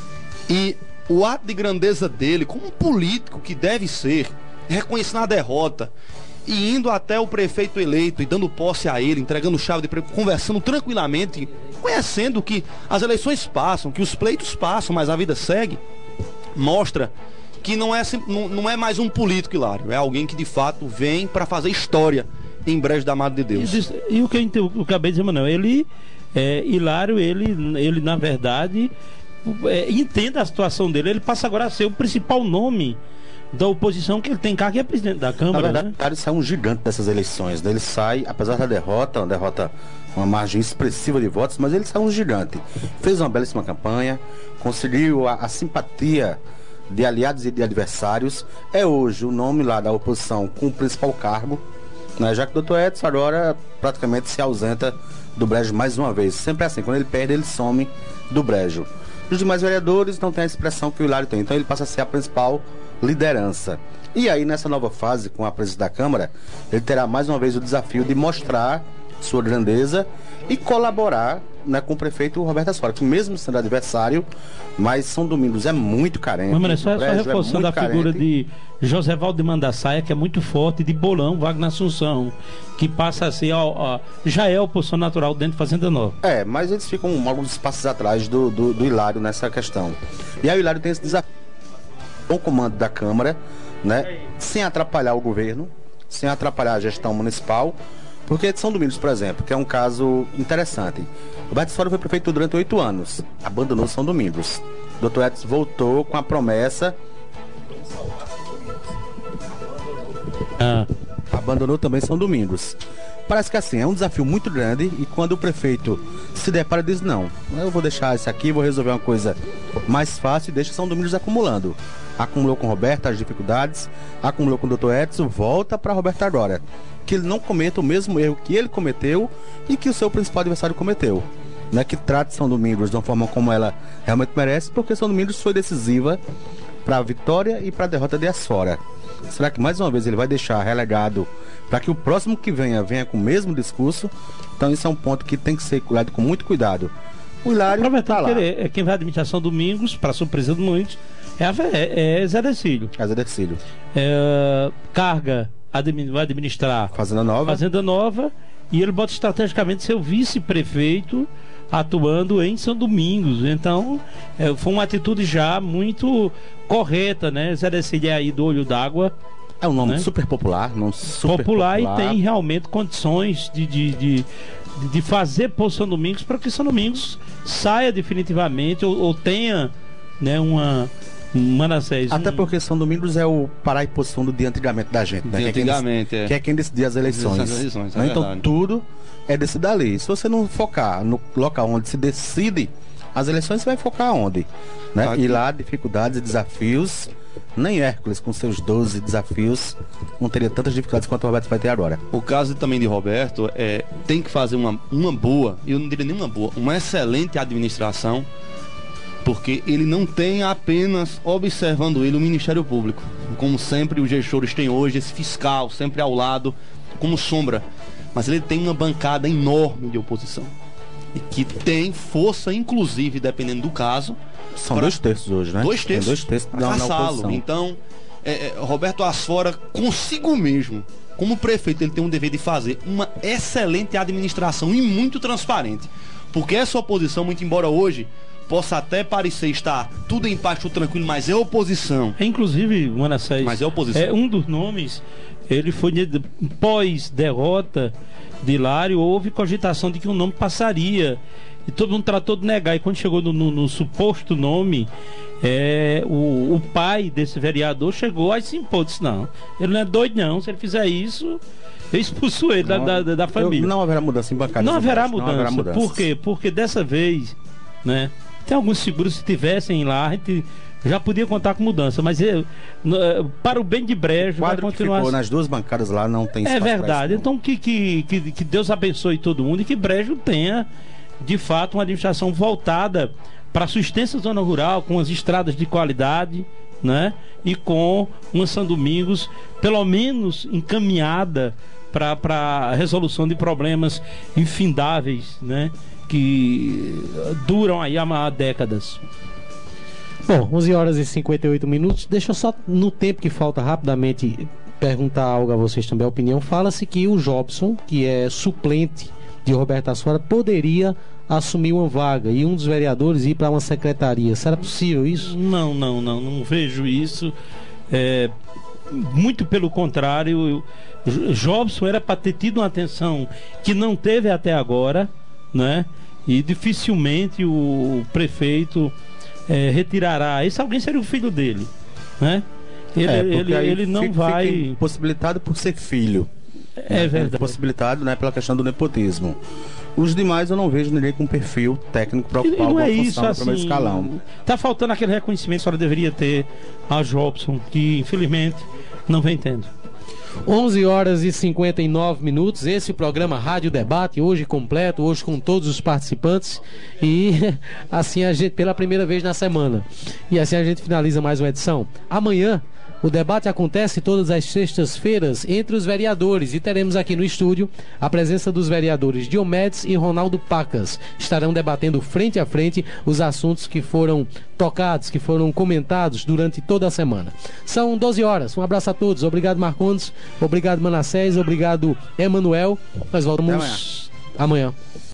E o ato de grandeza dele, como um político que deve ser, reconhecendo a derrota e indo até o prefeito eleito e dando posse a ele, entregando chave de prefeito, conversando tranquilamente, conhecendo que as eleições passam, que os pleitos passam, mas a vida segue, mostra que não é, não, não é mais um político, Hilário, é alguém que de fato vem para fazer história em Brejo da Madre de Deus. E, e o que eu, eu acabei de dizer, Manuel, ele, é, Hilário, ele, ele na verdade é, entenda a situação dele, ele passa agora a ser o principal nome da oposição, que ele tem cá, que é presidente da Câmara. Na verdade, né? Ele sai um gigante dessas eleições, né? Ele sai, apesar da derrota, uma derrota, uma margem expressiva de votos, mas ele sai um gigante. Fez uma belíssima campanha, conseguiu a, a simpatia de aliados e de adversários. É hoje o nome lá da oposição com o principal cargo, né? Já que o doutor Edson agora praticamente se ausenta do Brejo mais uma vez. Sempre é assim, quando ele perde, ele some do Brejo. Os demais vereadores não têm a expressão que o Hilário tem, então ele passa a ser a principal liderança. E aí, nessa nova fase, com a presidência da Câmara, ele terá mais uma vez o desafio de mostrar sua grandeza e colaborar, né, com o prefeito Roberto Asfora, que mesmo sendo adversário, mas São Domingos é muito carente. Mas, mas só, só reforçando é a figura de José Valdo de Mandaçaia, que é muito forte, de Bolão, Wagner Assunção, que passa a ser, ó, ó, já é oposição natural dentro de Fazenda Nova. É, mas eles ficam alguns passos atrás do, do, do Hilário nessa questão. E aí o Hilário tem esse desafio com o comando da Câmara, né, sem atrapalhar o governo, sem atrapalhar a gestão municipal, porque de São Domingos, por exemplo, que é um caso interessante. Roberto Asfora foi prefeito durante oito anos, abandonou São Domingos. O doutor Edson voltou com a promessa. Ah. Abandonou também São Domingos. parece que assim, é um desafio muito grande e quando o prefeito se depara, diz não, eu vou deixar isso aqui, vou resolver uma coisa mais fácil e deixa São Domingos acumulando. Acumulou com Roberto as dificuldades, acumulou com o doutor Edson, volta para Roberto agora. Que ele não cometa o mesmo erro que ele cometeu e que o seu principal adversário cometeu. Não é que trate São Domingos de uma forma como ela realmente merece, porque São Domingos foi decisiva para a vitória e para a derrota de Asfora. Será que mais uma vez ele vai deixar relegado para que o próximo que venha, venha com o mesmo discurso? Então isso é um ponto que tem que ser cuidado com muito cuidado. O Hilário Aproveitando tá lá. que ele é quem vai administrar São Domingos, para surpresa de muitos, é, a, é, é Zé Decílio. É Zé Decílio. É, Carga admi, vai administrar Fazenda Nova. Fazenda Nova, e ele bota estrategicamente seu vice-prefeito atuando em São Domingos. Então é, foi uma atitude já muito correta, né? Zé Decílio é aí do olho d'água. É um nome, né? super popular, nome super popular, popular e tem realmente condições de, de, de, de fazer por São Domingos para que São Domingos saia definitivamente ou, ou tenha, né, uma Manassés. Até um... porque São Domingos é o Pará e Poço Fundo de antigamente da gente, né? De antigamente, que é. é. Que é quem decidia as eleições. As eleições, é né? Então verdade. tudo é decidido ali. Se você não focar no local onde se decide as eleições, você vai focar onde? Né? Aqui. E lá, dificuldades e desafios. Nem Hércules, com seus doze desafios, não teria tantas dificuldades quanto o Roberto vai ter agora. O caso também de Roberto é tem que fazer uma, uma boa, eu não diria nem uma boa, uma excelente administração, porque ele não tem apenas observando ele o Ministério Público, como sempre os gestores têm hoje, esse fiscal sempre ao lado, como sombra, mas ele tem uma bancada enorme de oposição e que tem força, inclusive, dependendo do caso. São pra... dois terços hoje, né? Dois terços, tem dois terços pra na, na caçá-lo. oposição. Então, é, é, Roberto Asfora, consigo mesmo, como prefeito, ele tem um dever de fazer uma excelente administração e muito transparente. Porque essa oposição, muito embora hoje possa até parecer estar tudo em paz, tudo tranquilo, mas é oposição. É, inclusive, Manassés, Mas é oposição. É um dos nomes, ele foi de- pós-derrota de Hilário, houve cogitação de que o nome passaria. E todo mundo tratou de negar. E quando chegou no, no- no suposto nome, é, o, o pai desse vereador chegou aí se impôs. Disse, não, ele não é doido não. Se ele fizer isso, eu expulso ele da, da, da família. Eu- não haverá mudança em bancada. Não haverá Não mudança. haverá mudança. Por quê? Porque dessa vez, né? Tem alguns seguros, se tivessem lá, a gente já podia contar com mudança. Mas eu, no- eh, para o bem de Brejo, O vai quadro que continuar. ficou nas duas bancadas lá não tem É espaço pra verdade. isso, não. Então que, que, que, que Deus abençoe todo mundo e que Brejo tenha, de fato, uma administração voltada para a sustentação da zona rural, com as estradas de qualidade, né? E com uma São Domingos, pelo menos encaminhada para a resolução de problemas infindáveis, né? Que duram aí há, há décadas. Bom, onze horas e cinquenta e oito minutos. Deixa eu só, no tempo que falta, rapidamente perguntar algo a vocês também, a opinião. Fala-se que o Jobson, que é suplente de Roberto Asfora, poderia assumir uma vaga e um dos vereadores ir para uma secretaria. Será possível isso? Não, não, não, não vejo isso. É, muito pelo contrário, eu- Jobson era para ter tido uma atenção que não teve até agora, né? E dificilmente o prefeito é, retirará. Esse alguém seria o filho dele, né? Ele, É, porque ele, aí ele não fica- vai. fica impossibilitado por ser filho. É verdade. Possibilitado, né, pela questão do nepotismo. Os demais eu não vejo ninguém com perfil técnico para E ocupar não alguma é função isso, no assim. primeiro escalão. Tá faltando aquele reconhecimento que ela deveria ter a Jobson, que infelizmente não vem tendo. onze horas e cinquenta e nove minutos. Esse programa Rádio Debate, hoje completo, hoje com todos os participantes. E assim a gente, pela primeira vez na semana. E assim a gente finaliza mais uma edição. Amanhã, o debate acontece todas as sextas-feiras entre os vereadores. E teremos aqui no estúdio a presença dos vereadores Diomedes e Ronaldo Pacas. Estarão debatendo frente a frente os assuntos que foram tocados, que foram comentados durante toda a semana. São doze horas. Um abraço a todos. Obrigado, Marcondes. Obrigado, Manassés. Obrigado, Emanuel. Nós voltamos amanhã.